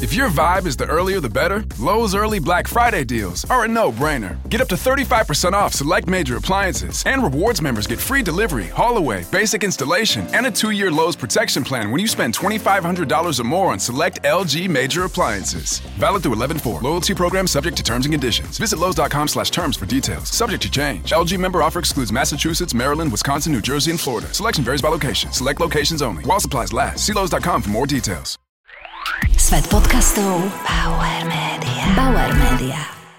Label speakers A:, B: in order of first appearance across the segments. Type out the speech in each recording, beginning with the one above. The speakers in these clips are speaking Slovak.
A: If your vibe is the earlier the better, Lowe's early Black Friday deals are a no-brainer. Get up to 35% off select major appliances, and rewards members get free delivery, haul-away, basic installation, and a 2-year Lowe's protection plan when you spend $2,500 or more on select LG major appliances. Valid through 11/4. Loyalty program subject to terms and conditions. Visit Lowe's.com/terms for details. Subject to change. LG member offer excludes Massachusetts, Maryland, Wisconsin, New Jersey, and Florida. Selection varies by location. Select locations only. While supplies last. See Lowe's.com for more details.
B: Svet podcastov Bauer Media. Bauer Media.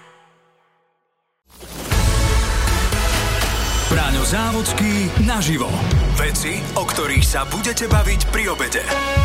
C: Braňo Závodský naživo. Veci, o ktorých sa budete baviť pri obede.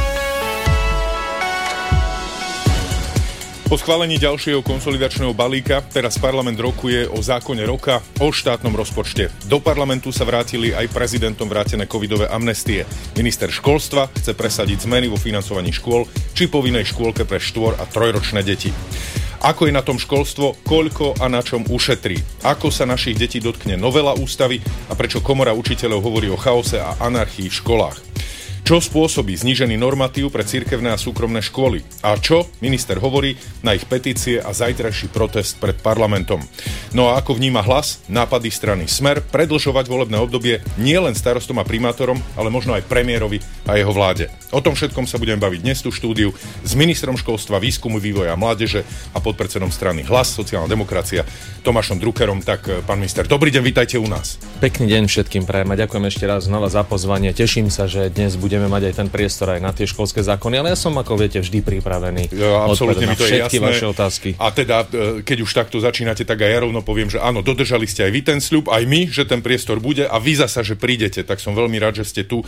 D: Po schválení ďalšieho konsolidačného balíka teraz parlament rokuje o zákone roka o štátnom rozpočte. Do parlamentu sa vrátili aj prezidentom vrátené covidové amnestie. Minister školstva chce presadiť zmeny vo financovaní škôl či povinnej škôlke pre 4- a 3-ročné deti. Ako je na tom školstvo, koľko a na čom ušetrí? Ako sa našich detí dotkne novela ústavy a prečo komora učiteľov hovorí o chaose a anarchii v školách? Čo spôsobí znížený normatív pre cirkevné a súkromné školy? A čo minister hovorí na ich petície a zajtrajší protest pred parlamentom? No a ako vníma Hlas, nápady strany Smer predĺžovať volebné obdobie nielen starostom a primátorom, ale možno aj premiérovi a jeho vláde? O tom všetkom sa budem baviť dnes tu v štúdiu s ministrom školstva, výskumu, vývoja a mládeže a podpredsedom strany Hlas, sociálna demokracia Tomášom Druckerom. Tak pán minister, dobrý deň, vítajte u nás.
E: Pekný deň všetkým prajem a ďakujem ešte raz znova za pozvanie. Teším sa, že dnes budeme mať aj ten priestor aj na tie školské zákony, ale ja som, ako viete, vždy pripravený
D: odpovedať na
E: všetky vaše otázky.
D: A teda, keď už takto začínate, tak aj ja rovno poviem, že áno, dodržali ste aj vy ten sľub, aj my, že ten priestor bude a vy zasa, že prídete, tak som veľmi rád, že ste tu.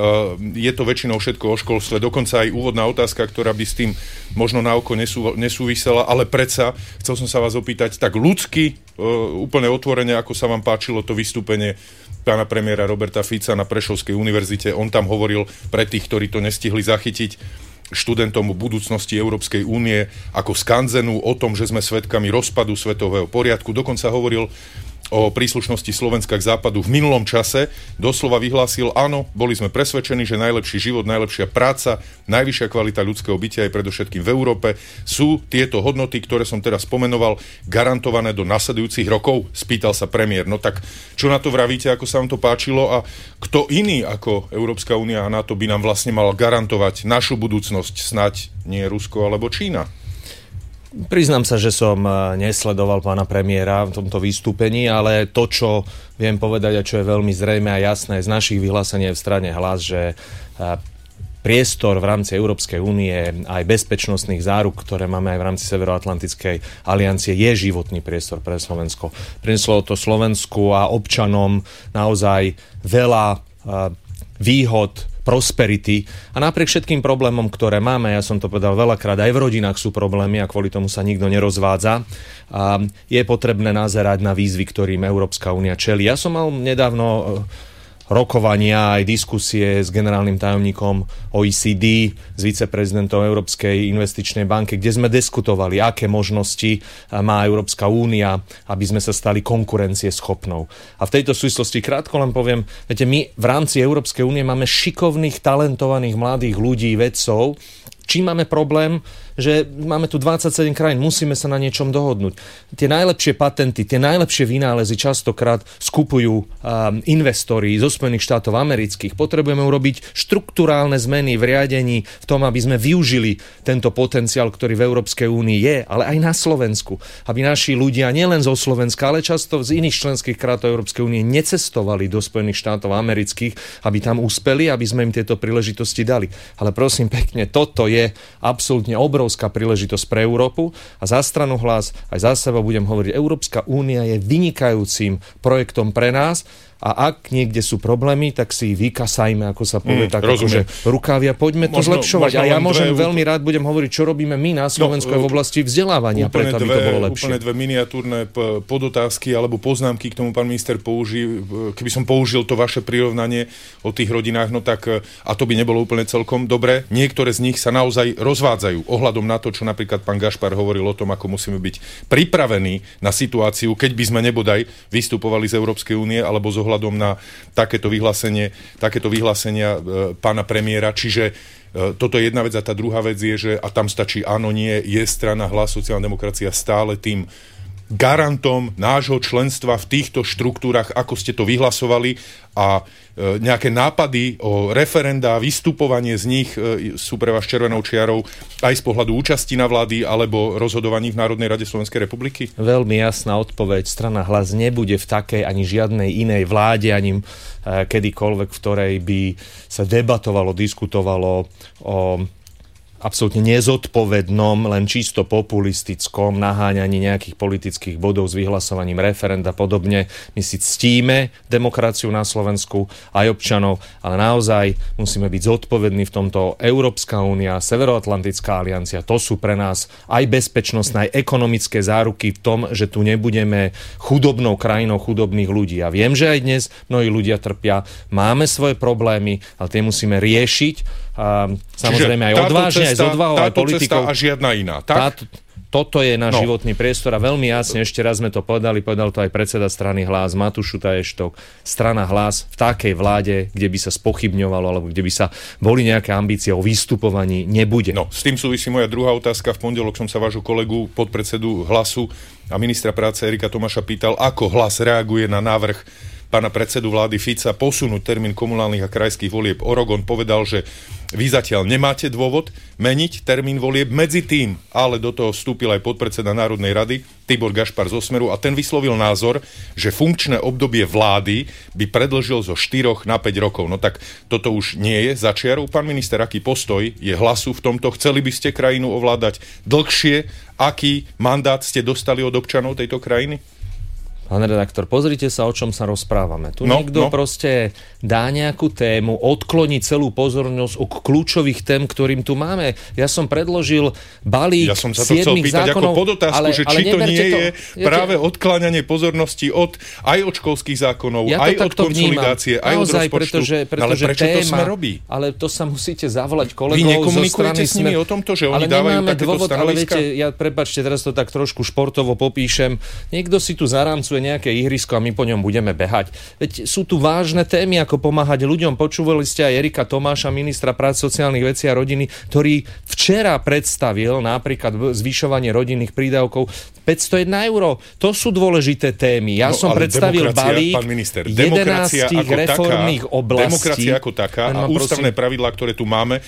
D: Je to väčšinou všetko o školstve, dokonca aj úvodná otázka, ktorá by s tým možno na oko nesúvisela, ale predsa chcel som sa vás opýtať tak ľudsky, úplne otvorene, ako sa vám páčilo to vystúpenie pána premiéra Roberta Fica na Prešovskej univerzite. On tam hovoril pre tých, ktorí to nestihli zachytiť, študentom o budúcnosti Európskej únie ako skanzenu, o tom, že sme svedkami rozpadu svetového poriadku. Dokonca hovoril o príslušnosti Slovenska k západu v minulom čase. Doslova vyhlásil, áno, boli sme presvedčení, že najlepší život, najlepšia práca, najvyššia kvalita ľudského bytia aj predovšetkým v Európe sú tieto hodnoty, ktoré som teraz spomenoval, garantované do nasledujúcich rokov? Spýtal sa premiér. No tak, čo na to vravíte, ako sa vám to páčilo a kto iný ako Európska únia a NATO by nám vlastne mal garantovať našu budúcnosť, snáď nie Rusko alebo Čína?
E: Priznám sa, že som nesledoval pána premiéra v tomto vystúpení, ale to, čo viem povedať a čo je veľmi zrejme a jasné z našich vyhlásení v strane Hlas, že priestor v rámci Európskej únie aj bezpečnostných záruk, ktoré máme aj v rámci Severoatlantickej aliancie, je životný priestor pre Slovensko. Prinieslo to Slovensku a občanom naozaj veľa výhod, prosperity a napriek všetkým problémom, ktoré máme, ja som to povedal veľakrát, aj v rodinách sú problémy a kvôli tomu sa nikto nerozvádza. A je potrebné nazerať na výzvy, ktorým Európska únia čelí. Ja som mal nedávno rokovania aj diskusie s generálnym tajomníkom OECD, s viceprezidentom Európskej investičnej banky, kde sme diskutovali, aké možnosti má Európska únia, aby sme sa stali konkurencieschopnou. A v tejto súvislosti krátko len poviem, viete, my v rámci Európskej únie máme šikovných, talentovaných mladých ľudí, vedcov. Čím máme problém, že máme tu 27 krajín, musíme sa na niečom dohodnúť. Tie najlepšie patenty, tie najlepšie vynálezy častokrát skupujú investori zo Spojených štátov amerických. Potrebujeme urobiť štrukturálne zmeny v riadení v tom, aby sme využili tento potenciál, ktorý v Európskej únii je, ale aj na Slovensku. Aby naši ľudia nielen zo Slovenska, ale často z iných členských krátov Európskej únie necestovali do Spojených štátov amerických, aby tam uspeli, aby sme im tieto príležitosti dali. Ale prosím pekne, toto je absolútne obrovská príležitosť pre Európu a za stranu Hlas aj za seba budem hovoriť, Európska únia je vynikajúcim projektom pre nás a ak niekde sú problémy, tak si ich vykasajme, ako sa povie, tak akože rukávia, poďme to zlepšovať. A ja môžem veľmi rád budem hovoriť, čo robíme my na Slovensku v oblasti vzdelávania, preto aby to bolo lepšie.
D: Úplne dve miniatúrne podotázky alebo poznámky k tomu, pán minister, keby som použil to vaše prirovnanie o tých rodinách, no tak a to by nebolo úplne celkom dobre. Niektoré z nich sa naozaj rozvádzajú ohľadom na to, čo napríklad pán Gašpar hovoril o tom, ako musíme byť pripravení na situáciu, keď by sme nebodaj vystupovali z Európskej únie alebo z ohľadom na takéto vyhlásenia pána premiéra. Čiže toto je jedna vec a tá druhá vec je, že a tam stačí áno, nie, je strana Hlas, sociálna demokracia stále tým garantom nášho členstva v týchto štruktúrach, ako ste to vyhlasovali, a nejaké nápady o referenda, vystupovanie z nich sú pre vás červenou čiarou aj z pohľadu účasti na vlády alebo rozhodovaní v Národnej rade Slovenskej republiky? Veľmi jasná odpoveď. Strana Hlas nebude v takej ani žiadnej inej vláde, ani kedykoľvek, v ktorej by sa debatovalo, diskutovalo o absolútne nezodpovednom, len čisto populistickom naháňaní nejakých politických bodov s vyhlasovaním referenda podobne. My si ctíme demokraciu na Slovensku aj občanov, ale naozaj musíme byť zodpovední v tomto. Európska únia, Severoatlantická aliancia, to sú pre nás aj bezpečnostné, aj ekonomické záruky v tom, že tu nebudeme chudobnou krajinou chudobných ľudí. Ja viem, že aj dnes mnohí ľudia trpia, máme svoje problémy, ale tie musíme riešiť. Samozrejme aj odvážne, aj s odvahou, aj politikou. Táto cesta a žiadna iná, tak?
E: Toto je náš životný priestor a veľmi jasne, ešte raz sme to povedal to aj predseda strany Hlas, Matúš Šutaj-Eštok, strana Hlas v takej vláde, kde by sa spochybňovalo, alebo kde by sa boli nejaké ambície o vystupovaní, nebude.
D: No, s tým súvisí moja druhá otázka. V pondelok som sa vášho kolegu, podpredsedu Hlasu a ministra práce Erika Tomáša pýtal, ako Hlas reaguje na návrh pána predsedu vlády Fica posunúť termín komunálnych a krajských volieb o rok. On povedal, že vy zatiaľ nemáte dôvod meniť termín volieb. Medzi tým, ale do toho vstúpil aj podpredseda Národnej rady Tibor Gašpar zo Smeru a ten vyslovil názor, že funkčné obdobie vlády by predĺžil zo 4 na 5 rokov. No tak toto už nie je za čiarou. Pán minister, aký postoj je Hlasu v tomto? Chceli by ste krajinu ovládať dlhšie? Aký mandát ste dostali od občanov tejto krajiny?
E: Pán redaktor, pozrite sa, o čom sa rozprávame. Tu niekto proste dá nejakú tému, odkloní celú pozornosť od kľúčových tém, ktorým tu máme. Ja som predložil balík 7 zákonov.
D: Ja som sa to chcel pýtať ako podotázku, že či to nie je práve odkláňanie pozornosti aj od školských zákonov, aj od konsolidácie, aj od rozpočtu. Ale prečo to Smer robí?
E: Ale to sa musíte zavolať kolegov zo strany
D: Vy nekomunikujete s nimi o tomto, že oni dávajú takéto stanoviska?
E: Ale viete, prepáčte, teraz to tak trošku športovo popíšem. Niekto si tu zarámcuje nejaké ihrisko a my po ňom budeme behať. Veď sú tu vážne témy, ako pomáhať ľuďom. Počúvali ste aj Erika Tomáša, ministra práce, sociálnych vecí a rodiny, ktorý včera predstavil napríklad zvyšovanie rodinných prídavkov 501 €. To sú dôležité témy. Ja som predstavil balík 11 reformných oblastí.
D: Demokracia ako taká a ústavné pravidlá, ktoré tu máme,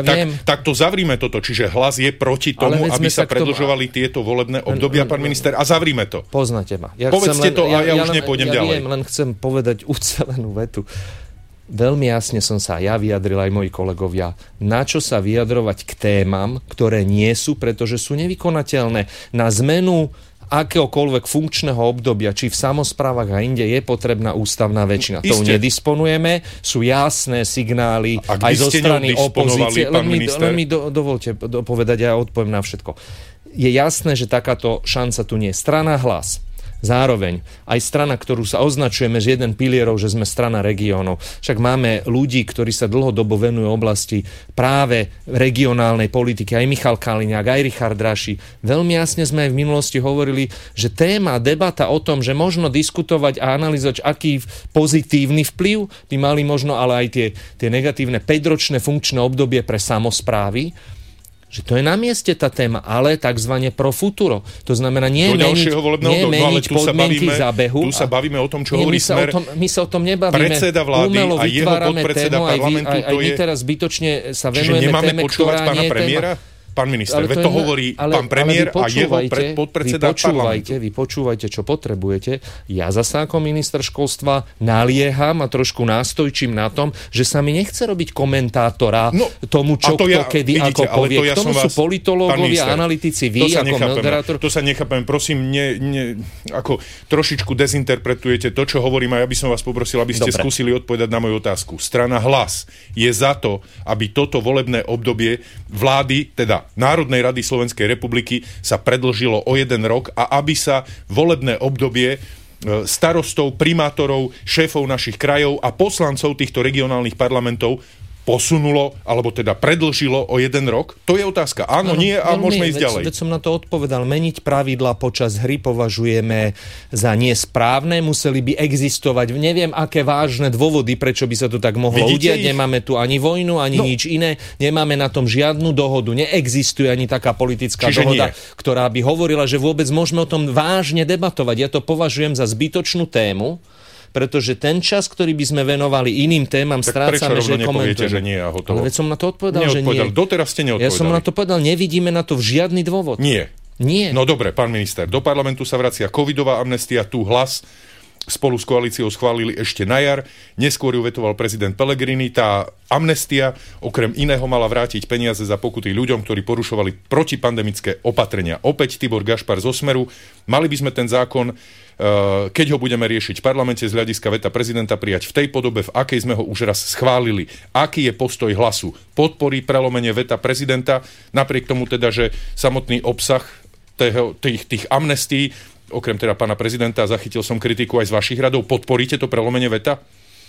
D: tak to zavrime toto. Čiže Hlas je proti tomu, aby sa predĺžovali tieto volebné obdobia, pán minister, a zavrime to.
E: Poznáte ma.
D: Povedzte to a ja už nepôjdem ďalej.
E: Len chcem povedať ucelenú vetu. Veľmi jasne som sa vyjadril, aj moji kolegovia, na čo sa vyjadrovať k témam, ktoré nie sú, pretože sú nevykonateľné. Na zmenu akéhokoľvek funkčného obdobia, či v samosprávach a inde, je potrebná ústavná väčšina. To nedisponujeme, sú jasné signály aj zo strany opozície. Len mi dovolte povedať, ja odpoviem na všetko. Je jasné, že takáto šanca tu nie je. Strana Hlas. Zároveň aj strana, ktorú sa označujeme z jeden pilierov, že sme strana regiónov. Však máme ľudí, ktorí sa dlhodobo venujú oblasti práve regionálnej politiky. Aj Michal Kaliňák, aj Richard Raši. Veľmi jasne sme aj v minulosti hovorili, že debata o tom, že možno diskutovať a analyzovať, aký pozitívny vplyv by mali možno ale aj tie negatívne 5-ročné funkčné obdobie pre samosprávy, že to je na mieste tá téma, ale takzvané pro futuro. To znamená nie meniť podmienky zábehu.
D: Tu sa bavíme o tom, čo hovorí Smer.
E: My sa o tom nebavíme.
D: Predseda vlády a jeho podpredseda parlamentu,
E: aj my teraz zbytočne sa venujeme téme, ktorá nie je téma.
D: Pán minister, veď to hovorí pán premiér a jeho podpredseda parlamentu.
E: Vy počúvajte, čo potrebujete. Ja zasa ako minister školstva nalieham a trošku nástojčím na tom, že sa mi nechce robiť komentátora tomu, čo kto kedy ako povie. K tomu sú politológovia, analytici, vy ako moderátor.
D: To sa nechápem. Prosím, ako trošičku dezinterpretujete to, čo hovorím, a ja by som vás poprosil, aby ste skúsili odpovedať na moju otázku. Strana Hlas je za to, aby toto volebné obdobie vlády, teda Národnej rady Slovenskej republiky, sa predĺžilo o 1 rok a aby sa volebné obdobie starostov, primátorov, šéfov našich krajov a poslancov týchto regionálnych parlamentov posunulo, alebo teda predĺžilo o 1 rok? To je otázka. Áno, nie a môžeme ísť ďalej.
E: Veď som na to odpovedal. Meniť pravidla počas hry považujeme za nesprávne. Museli by existovať, neviem, aké vážne dôvody, prečo by sa to tak mohlo udiať. Nemáme tu ani vojnu, ani nič iné. Nemáme na tom žiadnu dohodu. Neexistuje ani taká politická dohoda, ktorá by hovorila, že vôbec môžeme o tom vážne debatovať. Ja to považujem za zbytočnú tému, pretože ten čas, ktorý by sme venovali iným témam, strácame, že komentujeme.
D: Že nie a hotovo?
E: Ale veď som na to odpovedal, že nie.
D: Doteraz ste neodpovedali.
E: Ja som na to povedal, nevidíme na to žiadny dôvod.
D: Nie. No dobre, pán minister, do parlamentu sa vracia covidová amnestia, tu Hlas spolu s koalíciou schválili ešte na jar, neskôr ju vetoval prezident Pellegrini. Tá amnestia okrem iného mala vrátiť peniaze za pokuty ľuďom, ktorí porušovali protipandemické opatrenia. Opäť Tibor Gašpar zo Smeru. Mali by sme ten zákon, keď ho budeme riešiť v parlamente z hľadiska veta prezidenta, prijať v tej podobe, v akej sme ho už raz schválili. Aký je postoj Hlasu? Podporí prelomenie veta prezidenta, napriek tomu teda, že samotný obsah tých amnestií, okrem teda pána prezidenta, zachytil som kritiku aj z vašich radov, podporíte to prelomenie veta?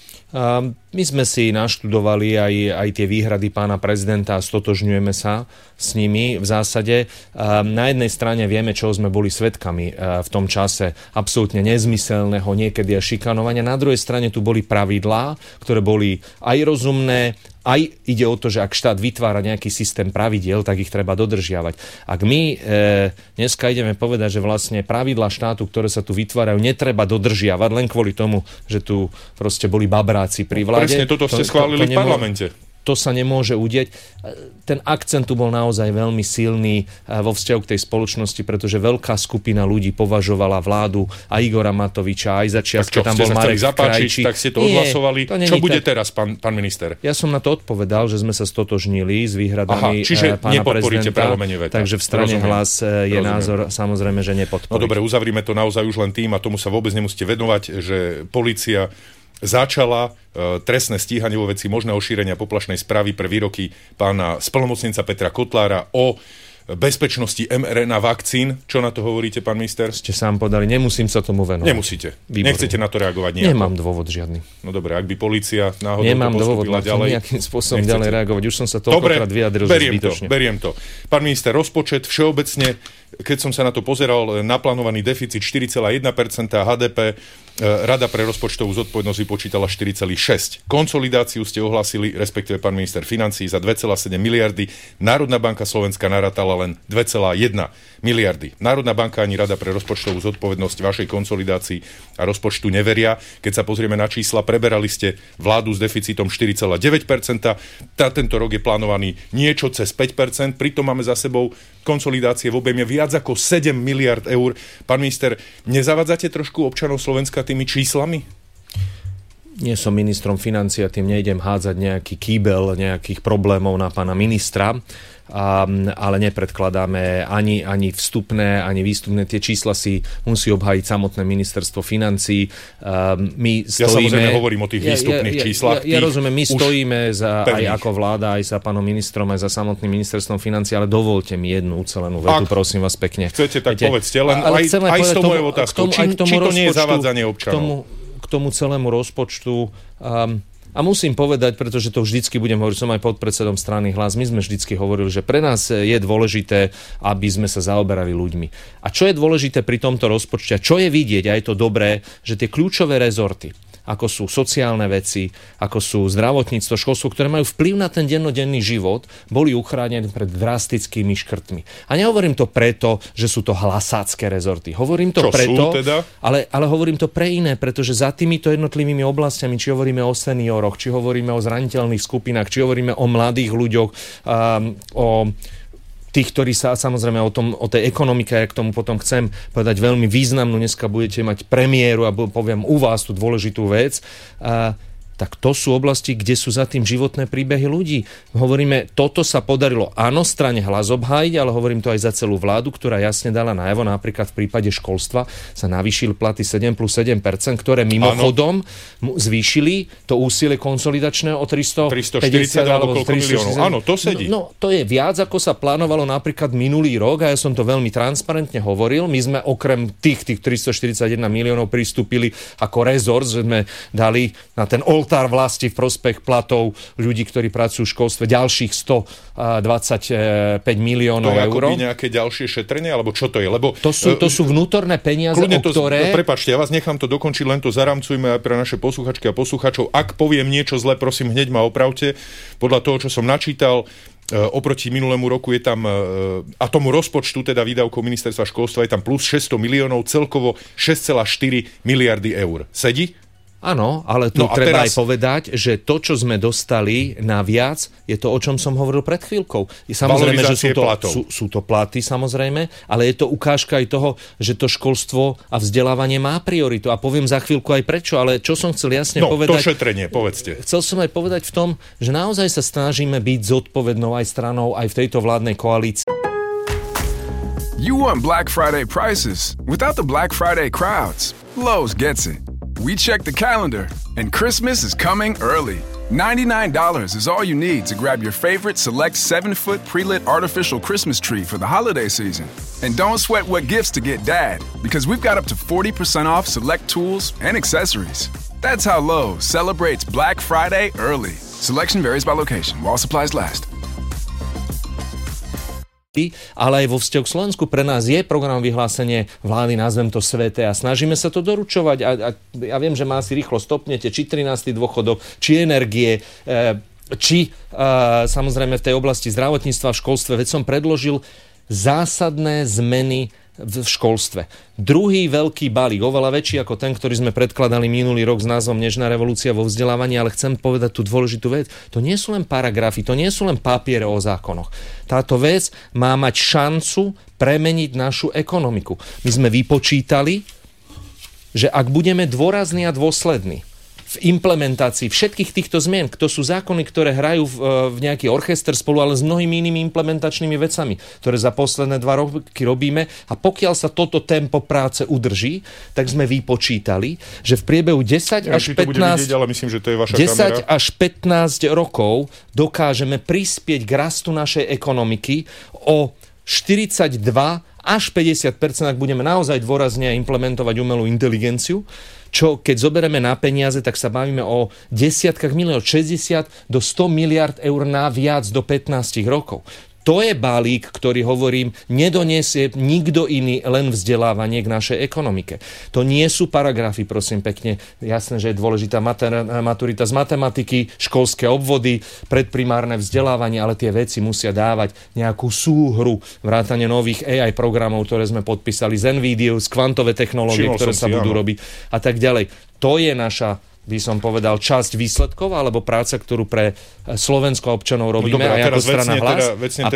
E: My sme si naštudovali aj tie výhrady pána prezidenta a stotožňujeme sa s nimi v zásade. Na jednej strane vieme, čo sme boli svedkami v tom čase absolútne nezmyselného niekedy až šikanovania. Na druhej strane tu boli pravidlá, ktoré boli aj rozumné, aj ide o to, že ak štát vytvára nejaký systém pravidiel, tak ich treba dodržiavať. Ak my dneska ideme povedať, že vlastne pravidlá štátu, ktoré sa tu vytvárajú, netreba dodržiavať len kvôli tomu, že tu proste boli babráci pri vláde.
D: Presne toto ste schválili v parlamente.
E: To sa nemôže udieť. Ten akcent tu bol naozaj veľmi silný vo vzťahu k tej spoločnosti, pretože veľká skupina ľudí považovala vládu a Igora Matoviča, aj za čias, keď tam bol Marek Krajčí.
D: Tak ste to odhlasovali. Čo bude teraz, pán minister?
E: Ja som na to odpovedal, že sme sa stotožnili s výhradami pána prezidenta. Takže v strane Hlas je názor samozrejme, že nepodporí.
D: No dobre, uzavrime to naozaj už len tým a tomu sa vôbec nemusíte venovať, že polícia začala trestné stíhanie vo veci možného šírenia poplašnej správy pre výroky pána splnomocnenca Petra Kotlára o bezpečnosti mRNA vakcín. Čo na to hovoríte, pán minister?
E: Ste sám podali, nemusím sa tomu venovať.
D: Nemusíte. Výborné. Nechcete na to reagovať nejako?
E: Nemám dôvod žiadny.
D: No dobre, ak by polícia náhodou
E: Nemám
D: to postupila
E: dôvod
D: ďalej.
E: nejakým spôsobom ďalej reagovať. Už som sa toľkokrát vyjadril, že zbytočne.
D: Beriem to. Pán minister, rozpočet všeobecne, keď som sa na to pozeral, naplánovaný deficit 4,1% HDP, Rada pre rozpočtovú zodpovednosť vypočítala 4,6. Konsolidáciu ste ohlasili, respektíve pán minister financií, za 2,7 miliardy. Národná banka Slovenska narátala len 2,1 miliardy. Národná banka ani Rada pre rozpočtovú zodpovednosť vašej konsolidácii a rozpočtu neveria. Keď sa pozrieme na čísla, preberali ste vládu s deficitom 4,9%. Tento rok je plánovaný niečo cez 5%, pritom máme za sebou konsolidácie v objeme viac ako 7 miliard eur. Pán minister, nezavadzate trošku občanov Slovenska tými číslami?
E: Nie som ministrom financií a tým nejdem hádzať nejaký kýbel nejakých problémov na pána ministra, ale nepredkladáme ani vstupné, ani výstupné. Tie čísla si musí obhájiť samotné ministerstvo financií. My stojíme...
D: Ja samozrejme hovorím o tých výstupných číslach.
E: Ja rozumiem, my stojíme za, aj ako vláda, aj za pánom ministrom, aj za samotným ministerstvom financií, ale dovolte mi jednu ucelenú vetu, prosím vás pekne.
D: Chcete, tak povedzte, len aj s tou mojou otázkou. Či to nie je zavádzanie občanov?
E: K tomu celému rozpočtu... A musím povedať, pretože to vždycky budem hovoriť, som aj podpredsedom strany Hlas, my sme vždycky hovorili, že pre nás je dôležité, aby sme sa zaoberali ľuďmi. A čo je dôležité pri tomto rozpočte, a čo je vidieť, a je to dobré, že tie kľúčové rezorty, ako sú sociálne veci, ako sú zdravotníctvo, školstvo, ktoré majú vplyv na ten dennodenný život, boli uchránené pred drastickými škrtmi. A nehovorím to preto, že sú to hlasácké rezorty. Hovorím to
D: čo
E: preto,
D: teda? ale
E: hovorím to pre iné, pretože za týmito jednotlivými oblastiami, či hovoríme o senioroch, či hovoríme o zraniteľných skupinách, či hovoríme o mladých ľuďoch, o tých, ktorí sa samozrejme o tej ekonomike, ja k tomu potom chcem povedať veľmi významnú, dneska budete mať premiéru a poviem u vás tú dôležitú vec, tak to sú oblasti, kde sú za tým životné príbehy ľudí. Hovoríme, toto sa podarilo áno strane Hlas obhájiť, ale hovorím to aj za celú vládu, ktorá jasne dala najavo, napríklad v prípade školstva sa navýšili platy 7+7%, ktoré mimochodom zvýšili to úsilie konsolidačné o 340 alebo 360
D: miliónov. Áno, to sedí.
E: No, to je viac, ako sa plánovalo napríklad minulý rok a ja som to veľmi transparentne hovoril. My sme okrem tých 341 miliónov pristúpili ako rezort, že sme dali na ten portár vlasti v prospech platov ľudí, ktorí pracujú v školstve, ďalších 125 miliónov eur.
D: To je akoby nejaké ďalšie šetrenie, alebo čo to je? Lebo
E: to sú vnútorné peniaze, ktoré...
D: Prepáčte, ja vás nechám to dokončiť, len to zaramcujme aj pre naše posluchačky a posluchačov. Ak poviem niečo zle, prosím, hneď ma opravte. Podľa toho, čo som načítal, oproti minulému roku je tam, a tomu rozpočtu, teda výdavkov ministerstva školstva, je tam plus 600 miliónov, celkovo 6,4 miliardy eur. Sedí?
E: Áno, ale tu treba aj povedať, že to, čo sme dostali naviac, je to, o čom som hovoril pred chvíľkou. Samozrejme, že sú to platy, samozrejme, ale je to ukážka aj toho, že to školstvo a vzdelávanie má prioritu. A poviem za chvíľku aj prečo, ale čo som chcel jasne povedať...
D: to šetrenie, povedzte.
E: Chcel som aj povedať v tom, že naozaj sa snažíme byť zodpovednou aj stranou aj v tejto vládnej koalícii.
A: You want Black Friday prices without the Black Friday crowds. Lowe's gets it. We checked the calendar, and Christmas is coming early. $99 is all you need to grab your favorite select 7-foot pre-lit artificial Christmas tree for the holiday season. And don't sweat what gifts to get Dad, because we've got up to 40% off select tools and accessories. That's how Lowe's celebrates Black Friday early. Selection varies by location, while supplies last.
E: Ale aj vo vzťahu k Slovensku pre nás je program vyhlásenie vlády, nazvem to sveté, a snažíme sa to doručovať a ja viem, že ma asi rýchlo stopnete, či 13. dôchodok, či energie, či samozrejme v tej oblasti zdravotníctva v školstve, veď som predložil zásadné zmeny v školstve. Druhý veľký balík, oveľa väčší ako ten, ktorý sme predkladali minulý rok s názvom Nežná revolúcia vo vzdelávaní, ale chcem povedať tú dôležitú vec. To nie sú len paragrafy, to nie sú len papiere o zákonoch. Táto vec má mať šancu premeniť našu ekonomiku. My sme vypočítali, že ak budeme dôrazní a dôslední v implementácii všetkých týchto zmien, to sú zákony, ktoré hrajú v nejaký orchester spolu, ale s mnohými inými implementačnými vecami, ktoré za posledné 2 roky robíme, a pokiaľ sa toto tempo práce udrží, tak sme vypočítali, že v priebehu 10 až 15 až 15 rokov dokážeme prispieť k rastu našej ekonomiky o 42 až 50%, ak budeme naozaj dôrazne implementovať umelú inteligenciu, čo keď zoberieme na peniaze, tak sa bavíme o desiatkách miliónov, 60 do 100 miliard eur naviac do 15 rokov. To je balík, ktorý, hovorím, nedoniesie nikto iný, len vzdelávanie k našej ekonomike. To nie sú paragrafy, prosím pekne. Jasné, že je dôležitá maturita z matematiky, školské obvody, predprimárne vzdelávanie, ale tie veci musia dávať nejakú súhru, vrátane nových AI programov, ktoré sme podpísali, z NVIDIA, z kvantové technológie, ktoré sa budú robiť a tak ďalej. To je naša, by som povedal, časť výsledkov alebo práca, ktorú pre Slovensko občanov robíme, a ako strana Hlas.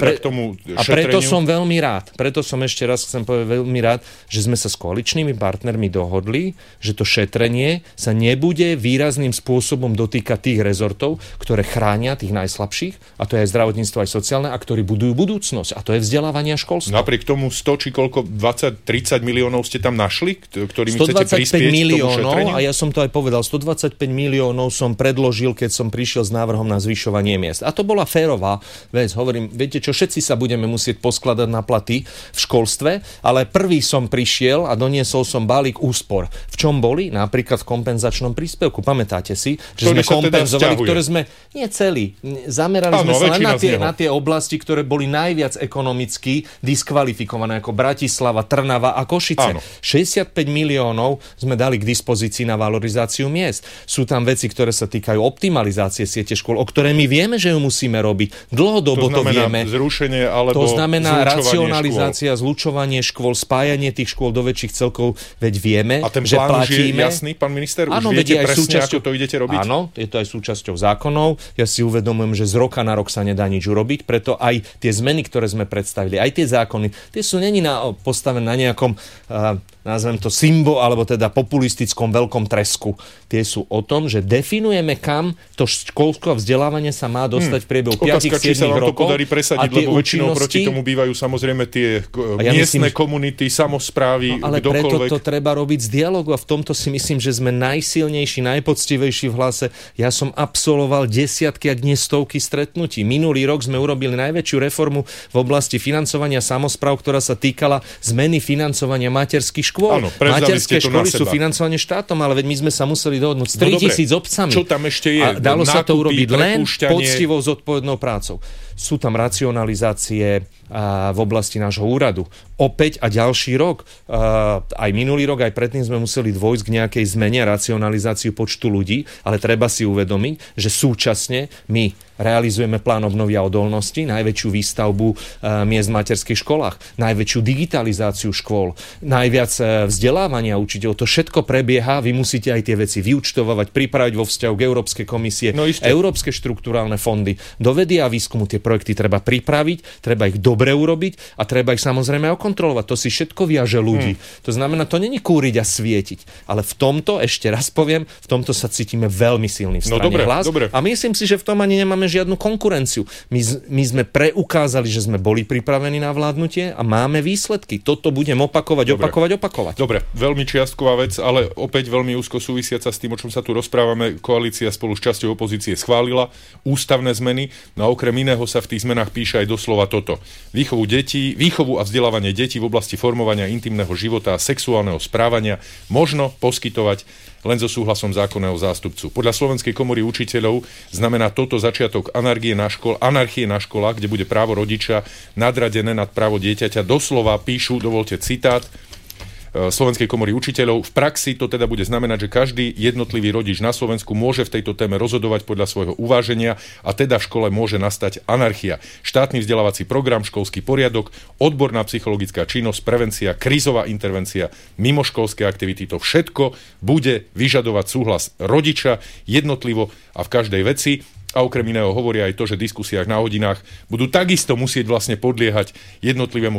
E: A preto som veľmi rád, preto som ešte raz chcem povedať veľmi rád, že sme sa s koaličnými partnermi dohodli, že to šetrenie sa nebude výrazným spôsobom dotýkať tých rezortov, ktoré chránia tých najslabších, a to je aj zdravotníctvo, aj sociálne, a ktorí budujú budúcnosť, a to je vzdelávanie a školstvo.
D: Napriek tomu 100 či koľko, 20-30 miliónov ste tam našli, ktorými chcete prispieť k tomu šetreniu?
E: A ja som to aj povedal, 125 miliónov som predložil, keď som prišiel s návrhom na zvyšovanie miest. A to bola férová vec. Hovorím, viete čo, všetci sa budeme musieť poskladať na platy v školstve, ale prvý som prišiel a doniesol som balík úspor. V čom boli? Napríklad v kompenzačnom príspevku. Pamätáte si, že sme kompenzovali, ktoré sme, nie celý, zamerali sme sa na tie oblasti, ktoré boli najviac ekonomicky diskvalifikované, ako Bratislava, Trnava a Košice. 65 miliónov sme dali k dispozícii na valorizáciu miest. Sú tam veci, ktoré sa týkajú optimalizácie siete škôl, o ktoré my vieme, že ju musíme robiť. Dlhodobo to vieme.
D: Zrušenie alebo
E: to znamená racionalizácia, zlučovanie škôl, spájanie tých škôl do väčších celkov, veď vieme,
D: a ten
E: že platíme. A ten plán už je
D: jasný, pán minister? Už viete presne, ako to idete robiť?
E: Áno, je to aj súčasťou zákonov. Ja si uvedomujem, že z roka na rok sa nedá nič urobiť, preto aj tie zmeny, ktoré sme predstavili, aj tie zákony, tie sú není postavené na nejakom nazvem to symbol, alebo teda populistickom veľkom tresku. Tie sú o tom, že definujeme, kam to školské vzdelávanie sa má dostať v priebehu 5-7 rokov.
D: Otázka, či sa vám to podarí presadiť, lebo väčšinou proti tomu bývajú samozrejme tie miestne komunity, samosprávy,
E: ale
D: kdokoľvek.
E: preto to treba robiť z dialogu, a v tomto si myslím, že sme najsilnejší, najpoctivejší v Hlase. Ja som absolvoval desiatky, ak nie stovky stretnutí. Minulý rok sme urobili najväčšiu reformu v oblasti financovania samospráv, ktorá sa týkala zmeny financovania materských škôl.
D: Áno,
E: materské školy sú financované štátom, ale veď my sme sa museli dohodnúť dosiahnuť s 3000 obcami.
D: Čo tam ešte je?
E: A dalo sa to
D: Nákupy,
E: urobiť len
D: prepúšťanie.
E: poctivou zodpovednou prácou. Sú tam racionalizácie v oblasti nášho úradu. Opäť a ďalší rok, aj minulý rok, aj predtým sme museli dôjsť k nejakej zmene, racionalizáciu počtu ľudí, ale treba si uvedomiť, že súčasne my realizujeme plán obnovy a odolnosti, najväčšiu výstavbu miest v materských školách, najväčšiu digitalizáciu škôl, najviac vzdelávania učiteľov. To všetko prebieha, vy musíte aj tie veci vyúčtovať, pripraviť vo vzťahu k Európskej komisie, európske štrukturálne fondy. Do vedy a výskumu tie projekty treba pripraviť, treba ich dobre urobiť a treba ich samozrejme okontrolovať. To si všetko viaže ľudí. To znamená, to není kúriť a svietiť. Ale v tomto, ešte raz poviem, v tomto sa cítime veľmi silný v strane Hlas.
D: Dobre.
E: A myslím si, že v tom ani nemáme žiadnu konkurenciu. My sme preukázali, že sme boli pripravení na vládnutie a máme výsledky. Toto budem opakovať.
D: Dobre, veľmi čiastková vec, ale opäť veľmi úzko súvisiaca s tým, o čom sa tu rozprávame. Koalícia spolu s časťou opozície schválila ústavné zmeny, no a okrem iného sa v tých zmenách píše aj doslova toto. Výchovu a vzdelávanie detí v oblasti formovania intimného života a sexuálneho správania možno poskytovať len so súhlasom zákonného zástupcu. Podľa Slovenskej komory učiteľov znamená toto začiatok anarchie na školách, kde bude právo rodiča nadradené nad právo dieťaťa. Doslova píšu, dovolte citát, Slovenskej komory učiteľov. V praxi to teda bude znamenať, že každý jednotlivý rodič na Slovensku môže v tejto téme rozhodovať podľa svojho uváženia a teda v škole môže nastať anarchia. Štátny vzdelávací program, školský poriadok, odborná psychologická činnosť, prevencia, krízová intervencia, mimoškolské aktivity, to všetko bude vyžadovať súhlas rodiča jednotlivo a v každej veci. A okrem iného hovoria aj to, že v diskusiách na hodinách budú takisto musieť vlastne podliehať jednotlivému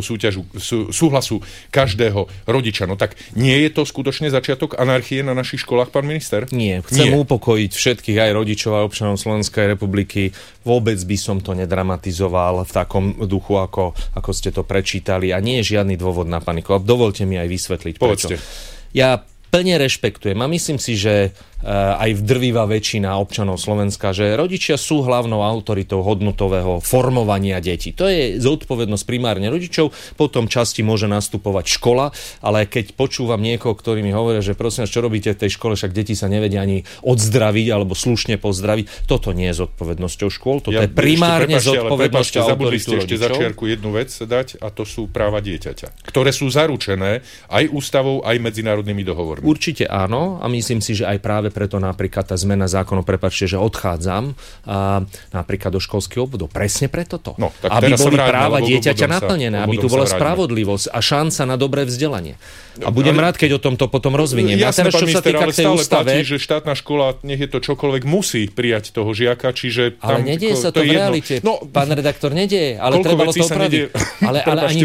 D: súhlasu každého rodiča. No tak nie je to skutočne začiatok anarchie na našich školách, pán minister?
E: Nie. Chcem upokojiť všetkých aj rodičov a občanov Slovenskej republiky. Vôbec by som to nedramatizoval v takom duchu, ako ste to prečítali. A nie je žiadny dôvod na paniku. A dovolte mi aj vysvetliť, prečo.
D: Povedzte.
E: Ja plne rešpektujem a myslím si, že aj drvivá väčšina občanov Slovenska, že rodičia sú hlavnou autoritou hodnotového formovania detí. To je zodpovednosť primárne rodičov, potom časti môže nastupovať škola, ale keď počúvam niekoho, ktorý mi hovorí, že prosím vás, čo robíte v tej škole, však deti sa nevedia ani odzdraviť alebo slušne pozdraviť, toto nie je zodpovednosťou škôl, toto je primárne zodpovednosťou autoritu rodičov.
D: Ešte začiarku jednu vec dať a to sú práva dieťaťa, ktoré sú zaručené aj ústavou, aj medzinárodnými dohovormi.
E: Určite áno a myslím si, že aj práve preto napríklad tá zmena zákonu, prepáčte, že odchádzam napríklad do školských obvodov. Presne preto to.
D: No,
E: aby boli práva dieťaťa naplnené, aby tu bola spravodlivosť a šanca na dobré vzdelanie. A budem rád, keď o tomto potom rozviniem.
D: Jasné, pán minister, ale stále platí, že štátna škola, nech je to čokoľvek, musí prijať toho žiaka, čiže tam...
E: Ale nedieje sa to v realite. No, pán redaktor, nedieje, ale trebalo to opraviť. Ale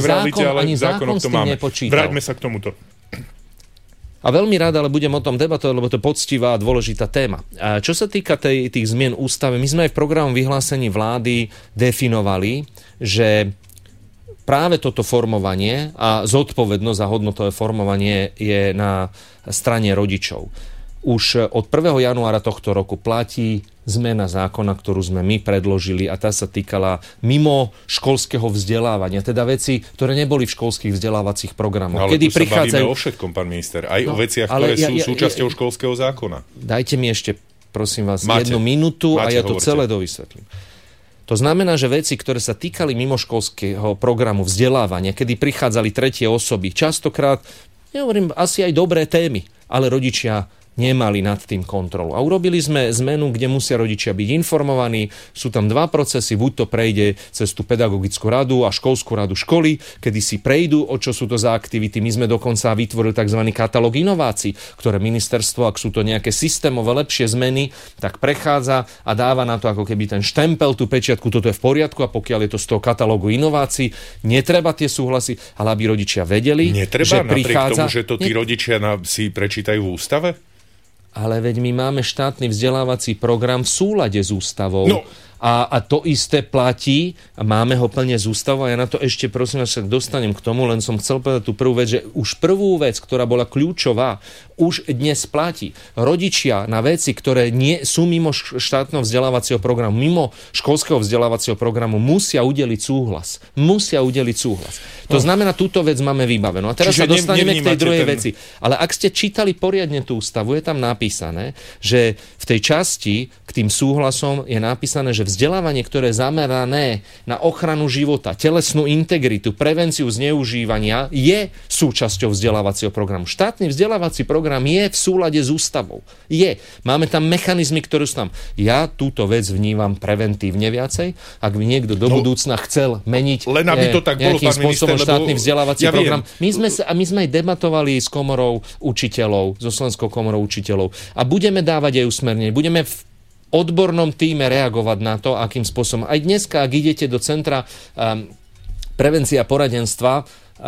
E: ani zákon s tým nepočítal.
D: Vráťme sa k tomuto.
E: A veľmi rád, ale budem o tom debatovať, lebo to je poctivá a dôležitá téma. A čo sa týka tých zmien ústavy, my sme aj v programovom vyhlásení vlády definovali, že práve toto formovanie a zodpovednosť za hodnotové formovanie je na strane rodičov. Už od 1. januára tohto roku platí zmena zákona, ktorú sme my predložili a tá sa týkala mimo školského vzdelávania, teda veci, ktoré neboli v školských vzdelávacích programoch.
D: Ale tu sa bavíme o všetkom, pán minister, aj o veciach, ktoré sú súčasťou školského zákona.
E: Dajte mi ešte, prosím vás, jednu minútu a ja to celé dovysvetlím. To znamená, že veci, ktoré sa týkali mimoškolského programu vzdelávania, kedy prichádzali tretie osoby, častokrát, nehovorím, asi aj dobré témy, ale rodičia nemali nad tým kontrolu. A urobili sme zmenu, kde musia rodičia byť informovaní. Sú tam dva procesy, buď to prejde cez tú pedagogickú radu a školskú radu školy, kedy si prejdú, o čo sú to za aktivity. My sme dokonca vytvorili tzv. Katalóg inovácií, ktoré ministerstvo, ak sú to nejaké systémové lepšie zmeny, tak prechádza a dáva na to ako keby ten štempel, tú pečiatku, toto je v poriadku a pokiaľ je to z toho katalógu inovácií, netreba tie súhlasy, ale aby rodičia vedeli, že prichádza...
D: Tomu, že to tí rodičia si prečítajú v ústave?
E: Ale veď my máme štátny vzdelávací program v súlade s ústavou.
D: No,
E: A to isté platí, máme ho plne z ústavu a ja na to ešte prosím vás, dostanem k tomu, len som chcel povedať tú prvú vec, že už prvú vec, ktorá bola kľúčová, už dnes platí. Rodičia na veci, ktoré nie sú mimo štátneho vzdelávacieho programu, mimo školského vzdelávacieho programu, musia udeliť súhlas. To znamená, túto vec máme vybavenú. A teraz sa dostaneme k tej druhej veci. Ale ak ste čítali poriadne tú ústavu, je tam napísané, že v tej časti k tým súhlasom je napísané, že vzdelávanie, ktoré je zamerané na ochranu života, telesnú integritu, prevenciu zneužívania, je súčasťou vzdelávacieho programu. Štátny vzdelávací program je v súlade s ústavou. Máme tam mechanizmy, ktoré sú tam. Ja túto vec vnímam preventívne viacej. Ak by niekto do budúcna chcel meniť
D: len aby to tak bolo,
E: nejakým spôsobom štátny vzdelávací program.
D: Viem.
E: My sme aj debatovali s komorou učiteľov, so Slovenskou komorou učiteľov a budeme dávať aj usmernenie. Budeme v odbornom tíme reagovať na to, akým spôsobom. Aj dneska, ak idete do centra prevencia poradenstva,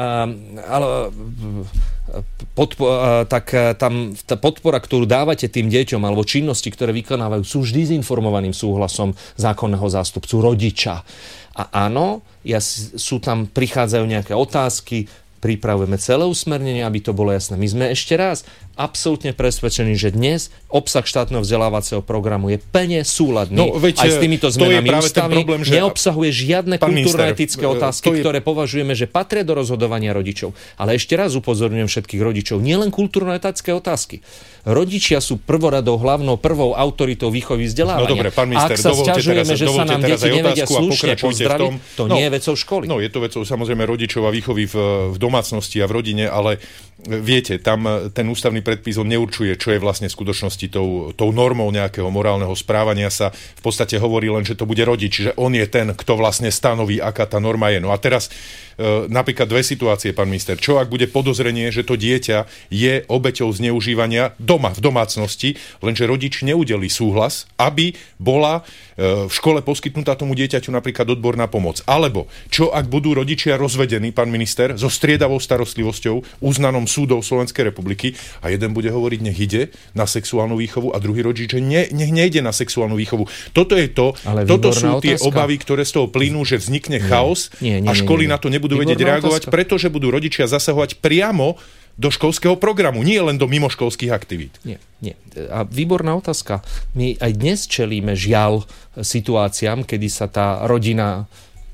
E: tak tam tá podpora, ktorú dávate tým deťom alebo činnosti, ktoré vykonávajú, sú vždy s informovaným súhlasom zákonného zástupcu rodiča. A áno, prichádzajú nejaké otázky, pripravujeme celé usmernenie, aby to bolo jasné. My sme ešte raz absolútne presvedčení, že dnes obsah štátneho vzdelávacieho programu je plne súladný aj s týmito zmenami ústavy. Neobsahuje žiadne kultúrno-etické otázky, ktoré považujeme, že patria do rozhodovania rodičov. Ale ešte raz upozorňujem všetkých rodičov, nielen kultúrno-etické otázky. Rodičia sú prvoradou, prvou autoritou výchovy vzdelávania.
D: No dobre, pán minister,
E: ak sa sťažujeme, že sa nám deti nevedia slušne pozdraviť, to nie je vecou školy.
D: No, je to vecou samozrejme rodičov a výchovy v domácnosti a v rodine, ale viete, tam ten ústavný predpis on neurčuje, čo je vlastne v skutočnosti tou normou nejakého morálneho správania sa. V podstate hovorí len, že to bude rodič, že on je ten, kto vlastne stanoví, aká tá norma je. No a teraz napríklad dve situácie, pán minister. Čo ak bude podozrenie, že to dieťa je obeťou zneužívania doma, v domácnosti, lenže rodič neudelí súhlas, aby bola v škole poskytnutá tomu dieťaťu napríklad odborná pomoc. Alebo čo ak budú rodičia rozvedení, pán minister, so striedavou starostlivosťou uznanom súdov Slovenskej republiky a jeden bude hovoriť, nech ide na sexuálnu výchovu a druhý rodič, že nech nejde na sexuálnu výchovu. Toto sú tie obavy, ktoré z toho plynú, že vznikne chaos a školy na to nebudú vedieť reagovať, pretože budú rodičia zasahovať priamo do školského programu, nie len do mimoškolských aktivít.
E: Nie. A výborná otázka. My aj dnes čelíme žiaľ situáciám, kedy sa tá rodina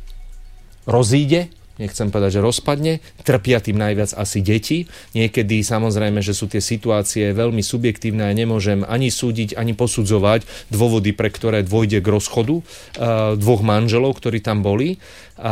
E: rozíde, nechcem povedať, že rozpadne, trpia tým najviac asi deti. Niekedy samozrejme, že sú tie situácie veľmi subjektívne a nemôžem ani súdiť, ani posudzovať dôvody, pre ktoré dôjde k rozchodu dvoch manželov, ktorí tam boli.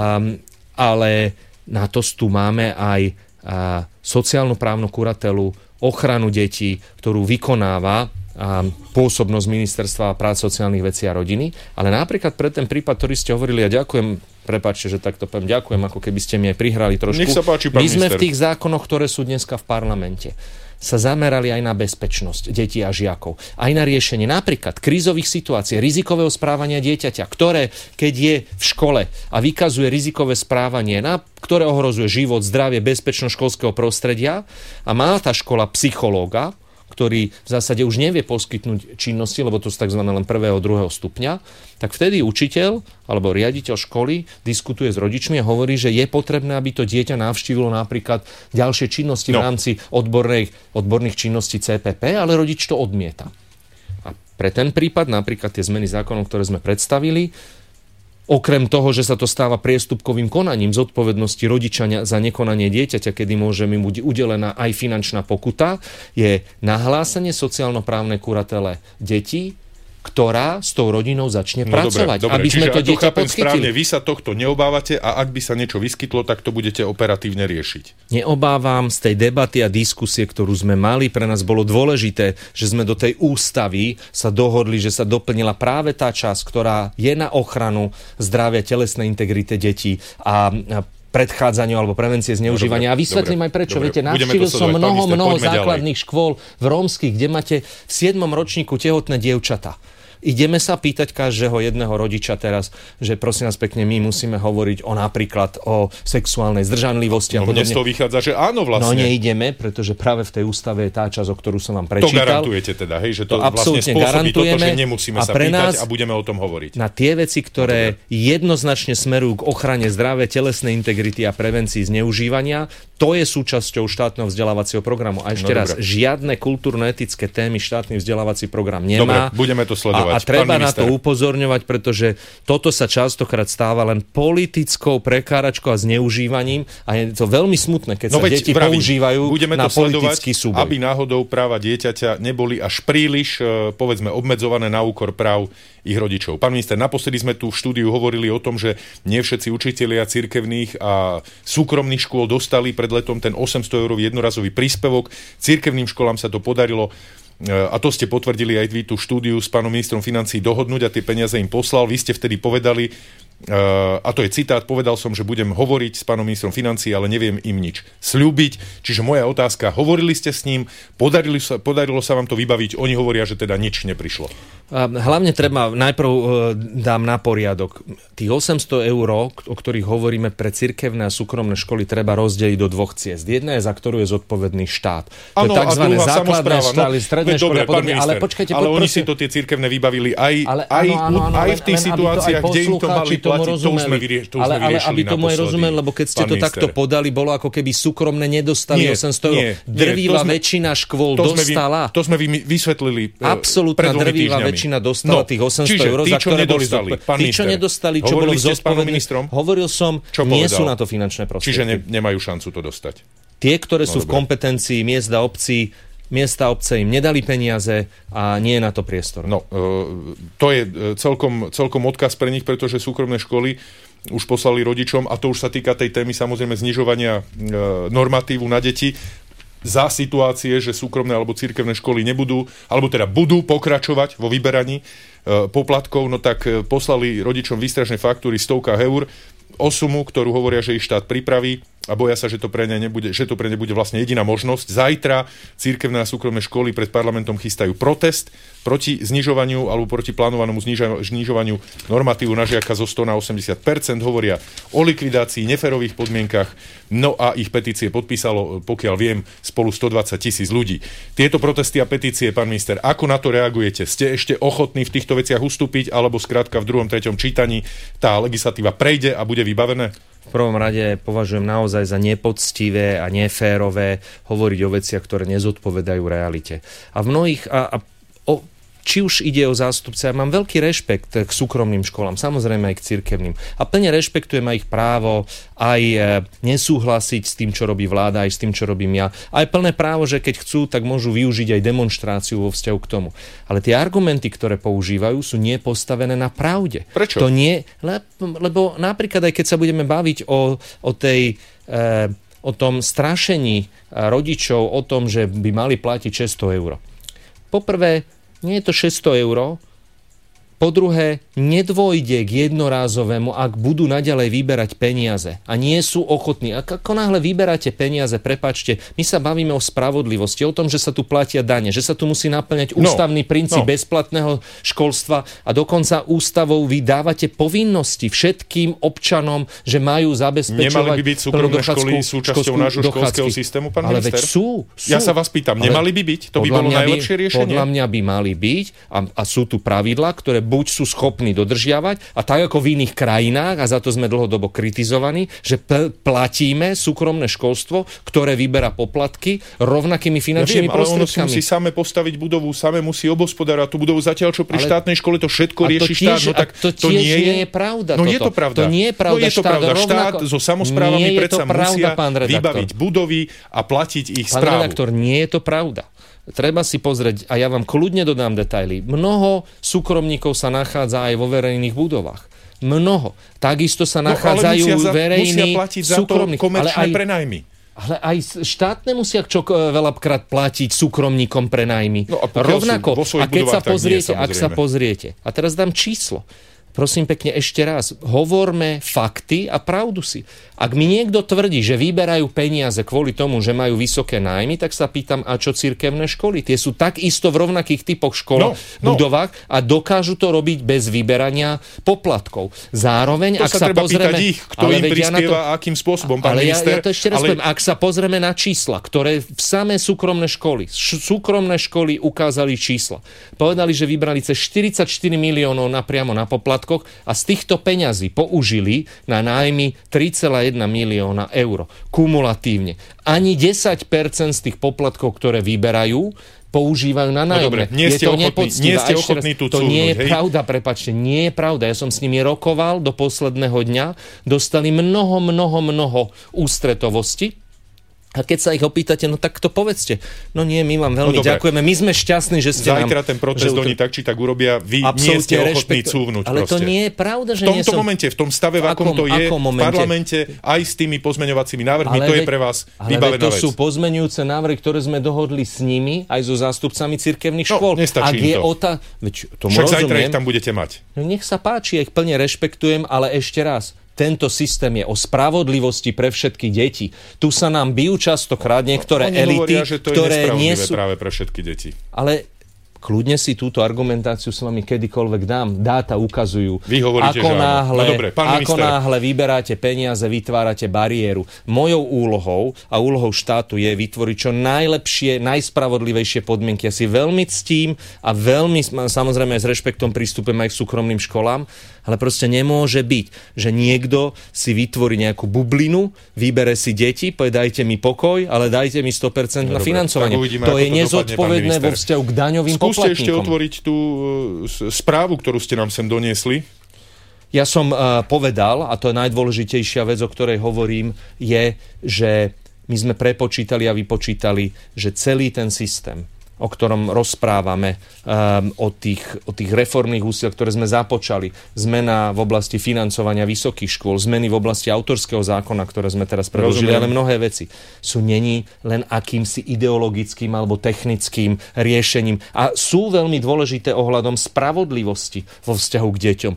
E: Ale na to tu máme aj sociálnu právnu kuratelu, ochranu detí, ktorú vykonáva pôsobnosť Ministerstva práce, sociálnych vecí a rodiny. Ale napríklad pre ten prípad, ktorý ste hovorili, ja ďakujem, prepáčte, že takto poviem, ďakujem, ako keby ste mi aj prihrali trošku.
D: Nech sa páči, pán minister.
E: My sme v tých zákonoch, ktoré sú dneska v parlamente, sa zamerali aj na bezpečnosť detí a žiakov. Aj na riešenie napríklad krízových situácií, rizikového správania dieťaťa, ktoré, keď je v škole a vykazuje rizikové správanie, ktoré ohrozuje život, zdravie, bezpečnosť školského prostredia a má tá škola psychológa, ktorý v zásade už nevie poskytnúť činnosti, lebo to sú tzv. Len 1. a 2. stupňa, tak vtedy učiteľ alebo riaditeľ školy diskutuje s rodičmi a hovorí, že je potrebné, aby to dieťa navštívilo napríklad ďalšie činnosti v rámci odborných činností CPP, ale rodič to odmieta. A pre ten prípad, napríklad tie zmeny zákonov, ktoré sme predstavili, okrem toho, že sa to stáva priestupkovým konaním zodpovednosti rodiča za nekonanie dieťaťa, kedy môže mi byť udelená aj finančná pokuta, je nahlásenie sociálno-právnej kuratele detí, ktorá s tou rodinou začne pracovať,
D: dobre.
E: Aby sme to dieťa podchytili.
D: Vy sa tohto neobávate a ak by sa niečo vyskytlo, tak to budete operatívne riešiť.
E: Neobávam z tej debaty a diskusie, ktorú sme mali. Pre nás bolo dôležité, že sme do tej ústavy sa dohodli, že sa doplnila práve tá časť, ktorá je na ochranu zdravia, telesnej integrity detí a predchádzaniu alebo prevencie zneužívania. A vysvetlím aj prečo. Viete, navštívil som mnoho základných škôl v rómskych, kde máte v 7. ročníku tehotné dievčatá. ideme sa pýtať každého jedného rodiča teraz, že prosím nás pekne, my musíme hovoriť napríklad o sexuálnej zdržanlivosti a podobne.
D: Mne z toho vychádza, že áno vlastne.
E: No neideme, pretože práve v tej ústave je tá časť, o ktorú som vám prečítal.
D: To garantujete teda, hej, že to vlastne spôsobí toto, že nemusíme sa pýtať a budeme o tom hovoriť.
E: Na tie veci, ktoré jednoznačne smerujú k ochrane zdravia, telesnej integrity a prevencii zneužívania, to je súčasťou štátneho vzdelávacieho programu. A ešte raz, žiadne kultúrno-etické témy štátny vzdelávací program nemá.
D: Dobre, budeme to sledovať.
E: A treba na to upozorňovať, pretože toto sa častokrát stáva len politickou prekáračkou a zneužívaním a je to veľmi smutné, keď sa deti používajú na politický súboj.
D: Aby náhodou práva dieťaťa neboli až príliš, povedzme, obmedzované na úkor práv ich rodičov. Pán minister, naposledy sme tu v štúdiu hovorili o tom, že nie všetci učitelia cirkevných a súkromných škôl dostali pred letom ten 800-eurový jednorazový príspevok. Cirkevným školám sa to podarilo, a to ste potvrdili aj vy tú štúdiu s pánom ministrom financií dohodnúť a tie peniaze im poslal. Vy ste vtedy povedali, a to je citát, povedal som, že budem hovoriť s pánom ministrom financií, ale neviem im nič sľúbiť. Čiže moja otázka, hovorili ste s ním, podarilo sa vám to vybaviť, oni hovoria, že teda nič neprišlo.
E: Hlavne treba, najprv dám na poriadok, tých 800 eur, o ktorých hovoríme pre cirkevné a súkromné školy, treba rozdeliť do dvoch ciest. Jedna je, za ktorú je zodpovedný štát. To je takzvané základné školy, stredné školy a podobne. Ale počkajte,
D: ale oni si to tie cirkevné vybavili aj v tých situáciách, kde im to mali platiť, to už sme vyriešili
E: ale aby tomu aj rozumiem, lebo keď ste to takto podali, bolo ako keby súkromné nedostali 800 eur. Drvivá väčšina škôl dostala.
D: To sme vysvetlili.
E: Absolútna drvivá väčšina dostala tých 800 eur, za ktoré boli zodpovední. Tí, čo nedostali, čo bolo zodpovední, hovoril som, nie sú na to finančné prostriedky.
D: Čiže nemajú šancu to dostať.
E: Tie, ktoré sú v kompetencii miesta obce im nedali peniaze a nie je na to priestor.
D: No, to je celkom odkaz pre nich, pretože súkromné školy už poslali rodičom, a to už sa týka tej témy samozrejme znižovania normatívu na deti, za situácie, že súkromné alebo cirkevné školy nebudú, alebo teda budú pokračovať vo vyberaní poplatkov, no tak poslali rodičom výstražné faktúry 100 eur o sumu, ktorú hovoria, že ich štát pripraví, a boja sa, že to pre ne bude vlastne jediná možnosť. Zajtra cirkevné a súkromné školy pred parlamentom chystajú protest proti znižovaniu alebo proti plánovanému znižovaniu normatívu na žiaka zo 100 na 80%. Hovoria o likvidácii, neférových podmienkach, no a ich petície podpísalo, pokiaľ viem, spolu 120 000 ľudí. Tieto protesty a petície, pán minister, ako na to reagujete? Ste ešte ochotní v týchto veciach ustúpiť, alebo skrátka v 2., 3. čítaní tá legislatíva prejde a bude vybavené?
E: V prvom rade považujem naozaj za nepoctivé a neférové hovoriť o veciach, ktoré nezodpovedajú realite. A v mnohých, či už ide o zástupce, ja mám veľký rešpekt k súkromným školám, samozrejme aj k cirkevným. A plne rešpektujem aj ich právo aj nesúhlasiť s tým, čo robí vláda, aj s tým, čo robím ja. Aj plné právo, že keď chcú, tak môžu využiť aj demonštráciu vo vzťahu k tomu. Ale tie argumenty, ktoré používajú, sú nepostavené na pravde.
D: Prečo?
E: To nie, lebo napríklad aj keď sa budeme baviť o tom strašení rodičov, o tom, že by mali platiť 600 eur. Poprvé, nie je to 600 eur. Po druhé, nedôjde k jednorázovému, ak budú naďalej vyberať peniaze a nie sú ochotní. Ako náhle vyberáte peniaze, prepáčte, my sa bavíme o spravodlivosti, o tom, že sa tu platia dane, že sa tu musí naplňať ústavný princíp bezplatného školstva a dokonca ústavou vy dávate povinnosti všetkým občanom, že majú zabezpečovať.
D: Nemali by byť súkromné školy súčasťou nášho školského systému, pán minister?
E: Ale veď sú.
D: Ja sa vás pýtam, nemali by byť? To by bolo najlepšie riešenie?
E: Podľa mňa by mali byť a sú tu pravidlá, ktoré buď sú schopní dodržiavať a tak ako v iných krajinách, a za to sme dlhodobo kritizovaní, že platíme súkromné školstvo, ktoré vyberá poplatky rovnakými finančnými prostriedkami.
D: Ale ono si musí same postaviť budovu, same musí obospodárať tú budovu, zatiaľ čo pri štátnej škole to všetko rieši štát. No tak
E: to nie je pravda.
D: No je to pravda.
E: To nie je pravda.
D: No je to pravda. Štát so samosprávami predsa musia vybaviť budovy a platiť ich správu.
E: Pán redaktor, nie je to pravda. Treba si pozrieť, a ja vám kľudne dodám detaily. Mnoho súkromníkov sa nachádza aj vo verejných budovách. Mnoho. Takisto sa nachádzajú verejní súkromní.
D: Komerčné prenajmy.
E: Ale aj štátne musia veľakrát platiť súkromníkom prenajmy.
D: No
E: rovnako. A keď sa pozriete, a teraz dám číslo. prosím pekne ešte raz, hovorme fakty a pravdu si. Ak mi niekto tvrdí, že vyberajú peniaze kvôli tomu, že majú vysoké nájmy, tak sa pýtam, a čo cirkevné školy? Tie sú takisto v rovnakých typoch škôl, budovách a dokážu to robiť bez vyberania poplatkov. Zároveň,
D: to
E: ak sa pozrieme...
D: ich, kto im prispieva a akým spôsobom, pán minister.
E: Ja to ešte raz poviem, ak sa pozrieme na čísla, ktoré v samé súkromné školy ukázali čísla. Povedali, že vybrali cez 44 miliónov priamo na poplatkoch a z týchto peňazí použili na nájmy 3,1 milióna eur. Kumulatívne. Ani 10% z tých poplatkov, ktoré vyberajú, používajú na nájomné.
D: Nie ste ochotní tú
E: to nie je
D: hej?
E: pravda, prepáčte, nie je pravda. Ja som s nimi rokoval do posledného dňa, dostali mnoho ústretovosti. A keď sa ich opýtate, no tak to povedzte. No nie, my vám veľmi ďakujeme. My sme šťastní, že ste
D: Zajtra ten protest oni tak či tak urobia. Vy nie ste ochotní cúvnuť.
E: Ale to nie je pravda, že
D: nie som... V tomto momente, v tom stave, v akom to je, v parlamente, aj s tými pozmeňovacími návrhmi, to je pre vás vybavená vec.
E: Ale to sú pozmeňujúce návrhy, ktoré sme dohodli s nimi, aj so zástupcami cirkevných škôl.
D: No, nestačí im to. Však zajtra ich tam budete mať.
E: No nech sa páči, ja ich plne rešpektujem, ale ešte raz, tento systém je o spravodlivosti pre všetky deti. Tu sa nám bijú častokrát niektoré elity, ktoré nie sú...
D: práve pre všetky deti.
E: Ale kľudne si túto argumentáciu s vami kedykoľvek dám. Dáta ukazujú.
D: Vy hovoríte,
E: ako
D: že
E: náhle,
D: no dobre, pán minister.
E: Ako náhle vyberáte peniaze, vytvárate bariéru. Mojou úlohou a úlohou štátu je vytvoriť čo najlepšie, najspravodlivejšie podmienky. Ja si veľmi ctím a veľmi, samozrejme s rešpektom prístupem aj k súkromným školám, ale proste nemôže byť, že niekto si vytvorí nejakú bublinu, vybere si deti, dajte mi pokoj, ale dajte mi 100% na financovanie. To je nezodpovedné vo vzťahu k daňovým poplatníkom.
D: Skúste ešte otvoriť tú správu, ktorú ste nám sem doniesli.
E: Ja som povedal, a to je najdôležitejšia vec, o ktorej hovorím, je, že my sme prepočítali a vypočítali, že celý ten systém, o ktorom rozprávame, o tých reformných úsiliach, ktoré sme započali, zmena v oblasti financovania vysokých škôl, zmeny v oblasti autorského zákona, ktoré sme teraz predložili, ale mnohé veci sú není len akýmsi ideologickým alebo technickým riešením a sú veľmi dôležité ohľadom spravodlivosti vo vzťahu k deťom,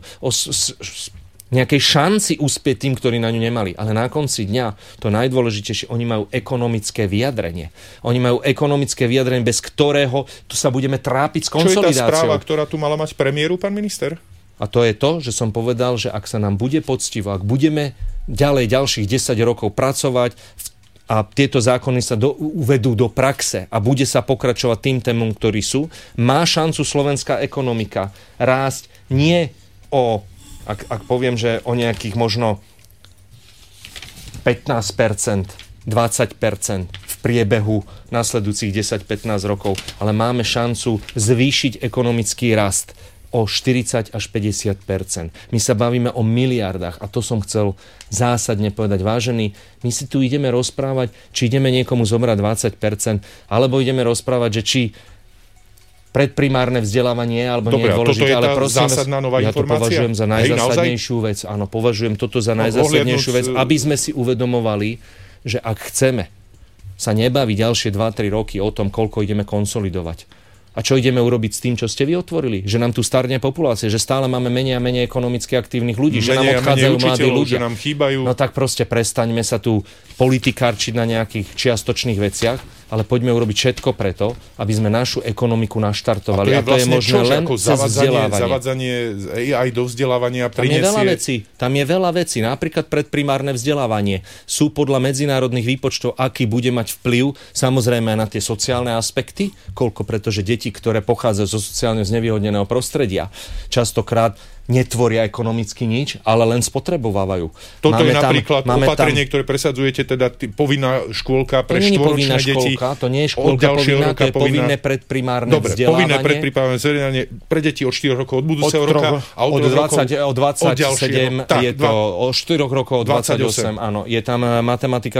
E: nejakej šanci uspieť tým, ktorí na ňu nemali. Ale na konci dňa to najdôležitejšie, oni majú ekonomické vyjadrenie. Oni majú ekonomické vyjadrenie, bez ktorého tu sa budeme trápiť s konsolidáciou.
D: Čo je tá správa, ktorá tu mala mať premiéru, pán minister?
E: A to je to, že som povedal, že ak sa nám bude poctivo, ak budeme ďalších 10 rokov pracovať a tieto zákony sa uvedú do praxe a bude sa pokračovať tým témom, ktorí sú, má šancu slovenská ekonomika rásť nie o ak poviem, že o nejakých možno 15%, 20% v priebehu nasledujúcich 10-15 rokov, ale máme šancu zvýšiť ekonomický rast o 40 až 50%. My sa bavíme o miliardách a to som chcel zásadne povedať. Vážený, my si tu ideme rozprávať, či ideme niekomu zobrať 20%, alebo ideme rozprávať, že či predprimárne vzdelávanie alebo nie je dôležité, ale prosím vás, ja to považujem za najzásadnejšiu vec. Áno, považujem toto za najzásadnejšiu vec, aby sme si uvedomovali, že ak chceme sa nebaviť ďalšie 2-3 roky o tom, koľko ideme konsolidovať. A čo ideme urobiť s tým, čo ste vy otvorili? Že nám tu starne populácia, že stále máme menej a menej ekonomicky aktívnych ľudí, že nám odchádzajú mladí ľudia.
D: Že nám chýbajú.
E: No tak proste prestaňme sa tu politikárčiť na nejakých čiastočných veciach, ale poďme urobiť všetko preto, aby sme našu ekonomiku naštartovali. A to je možné len cez vzdelávanie.
D: Zavádzanie aj do vzdelávania prinesie...
E: Tam je veľa vecí. Napríklad predprimárne vzdelávanie. Sú podľa medzinárodných výpočtov, aký bude mať vplyv, samozrejme na tie sociálne aspekty, koľko, pretože deti, ktoré pochádzajú zo sociálne znevýhodneného prostredia, častokrát netvoria ekonomicky nič, ale len spotrebovávajú.
D: Toto je napríklad opatrenie, ktoré presadzujete, teda povinná škôlka pre štvorročné deti.
E: To nie je škôlka povinná, to je povinné predprimárne vzdelávanie. Dobre,
D: povinné predprimárne vzdelávanie pre deti od 4 rokov od budúceho roka a od 27
E: je to od 4 rokov od 28, áno. Je tam matematika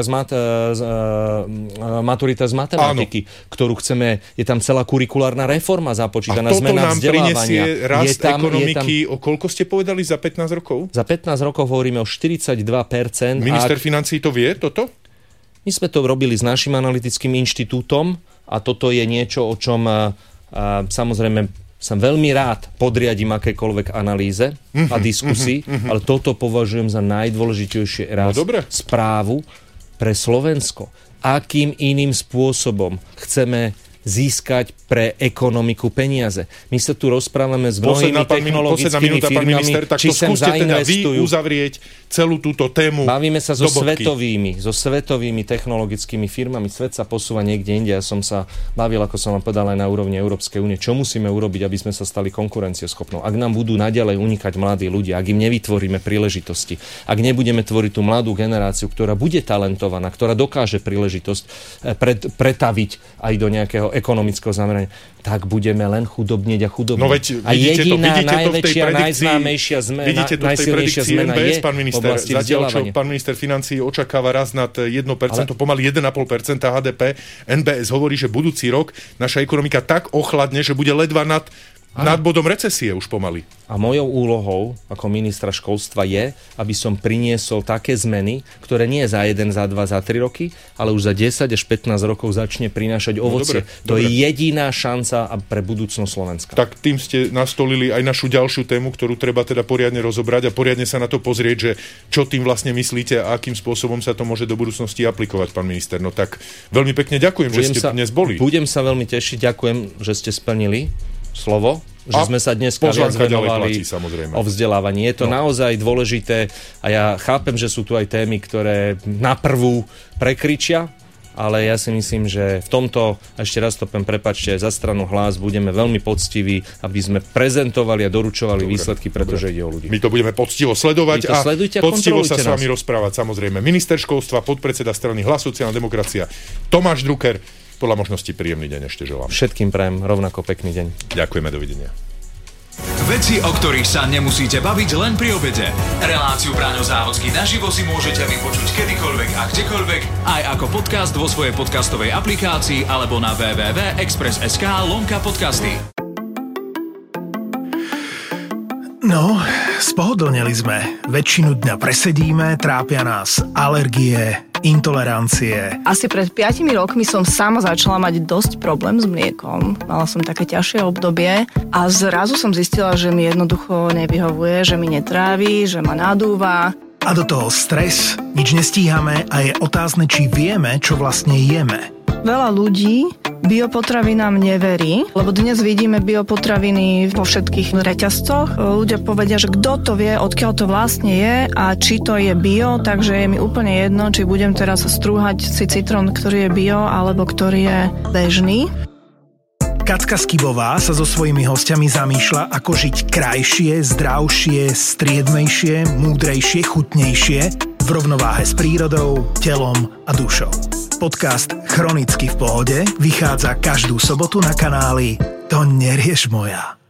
E: maturita z matematiky, ktorú chceme, je tam celá kurikulárna reforma započítaná, zmena vzdelávania. A toto nám prinesie rast ekonomiky o koľko ste povedali za 15 rokov? Za 15 rokov hovoríme o 42%.
D: Minister financií to vie, toto?
E: My sme to robili s našim analytickým inštitútom a toto je niečo, o čom samozrejme sa veľmi rád podriadím akékoľvek analýze a diskusii, ale toto považujem za najdôležitejšie správu pre Slovensko. Akým iným spôsobom chceme získať pre ekonomiku peniaze. My sa tu rozprávame s mnohými technologickými firmami,
D: či sem zainvestujú. Teda vy uzavrieť celú túto tému.
E: Bavíme sa so svetovými technologickými firmami. Svet sa posúva niekde inde. Ja som sa bavil, ako som vám povedal, aj na úrovni Európskej únie. Čo musíme urobiť, aby sme sa stali konkurencieschopnou? Ak nám budú naďalej unikať mladí ľudia, ak im nevytvoríme príležitosti, ak nebudeme tvoriť tú mladú generáciu, ktorá bude talentovaná, ktorá dokáže príležitosť pretaviť aj do nejakého ekonomického zamerania, tak budeme len chudobnieť a chudobnieť.
D: No veď,
E: a jediná, najväčšia, najznámejšia zmena, najsilnejšia zmena je v oblasti vzdelávania.
D: Pán minister financií očakáva rast nad 1%, pomaly 1,5% HDP. NBS hovorí, že budúci rok naša ekonomika tak ochladne, že bude ledva nad bodom recesie už pomaly.
E: A mojou úlohou ako ministra školstva je, aby som priniesol také zmeny, ktoré nie za 1, za 2, za 3 roky, ale už za 10 až 15 rokov začne prinášať ovocie. To je jediná šanca pre budúcnosť Slovenska.
D: Tak tým ste nastolili aj našu ďalšiu tému, ktorú treba teda poriadne rozobrať a poriadne sa na to pozrieť, že čo tým vlastne myslíte a akým spôsobom sa to môže do budúcnosti aplikovať, pán minister. No tak veľmi pekne ďakujem, že ste dnes boli.
E: Budem sa veľmi tešiť, ďakujem, že ste splnili slovo, že sme sa dnes viac venovali o vzdelávaní. Je to naozaj dôležité a ja chápem, že sú tu aj témy, ktoré na prvú prekričia, ale ja si myslím, že v tomto, ešte raz to prepáčte, za stranu Hlas budeme veľmi poctiví, aby sme prezentovali a doručovali výsledky, pretože ide o ľudí.
D: My to budeme poctivo sledovať a poctivo sa s vami rozprávať, samozrejme. Minister školstva, podpredseda strany Hlas, sociálna demokracia Tomáš Drucker. Podľa možnosti príjemný deň ešte želám.
E: Všetkým prajem rovnako pekný deň.
D: Ďakujeme, dovidenia.
C: Veci, o ktorých sa nemusíte baviť len pri obede. Reláciu Braňo Závodský naživo si môžete vypočuť kedykoľvek a kdekoľvek, aj ako podcast vo svojej podcastovej aplikácii alebo na www.express.sk/podcasty.
F: No, spohodlneli sme. Väčšinu dňa presedíme, trápia nás alergie, intolerancie.
G: Asi pred 5 rokmi som sama začala mať dosť problém s mliekom. Mala som také ťažšie obdobie a zrazu som zistila, že mi jednoducho nevyhovuje, že mi netrávi, že ma nadúva.
F: A do toho stres, nič nestíhame a je otázne, či vieme, čo vlastne jeme.
G: Veľa ľudí biopotravinám neverí, lebo dnes vidíme biopotraviny vo všetkých reťazcoch. Ľudia povedia, že kto to vie, odkiaľ to vlastne je a či to je bio, takže je mi úplne jedno, či budem teraz strúhať si citrón, ktorý je bio, alebo ktorý je bežný.
F: Kacka Skibová sa so svojimi hostiami zamýšľa, ako žiť krajšie, zdravšie, striedmejšie, múdrejšie, chutnejšie, v rovnováhe s prírodou, telom a dušou. Podcast Chronicky v pohode vychádza každú sobotu na kanáli To nerieš moja.